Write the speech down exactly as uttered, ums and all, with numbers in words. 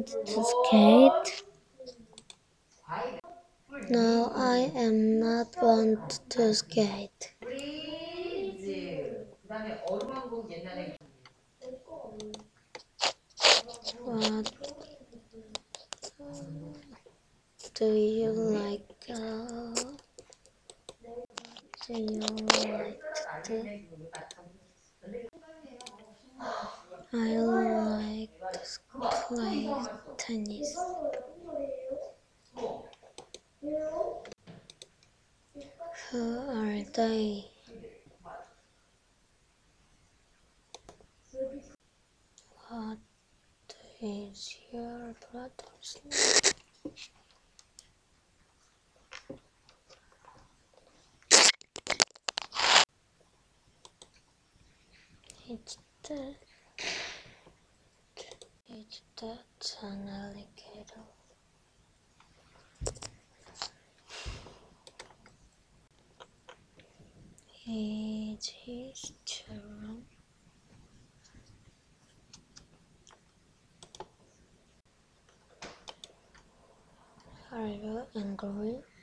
to skate? No, I am not want to skate. 브리즈. 그다음에 얼음왕국 옛날에 What do you like? Uh, do you like to? I like to play tennis. Who are they? What is your brother's name? It's that. It's that an alligator. It is true. Are you angry?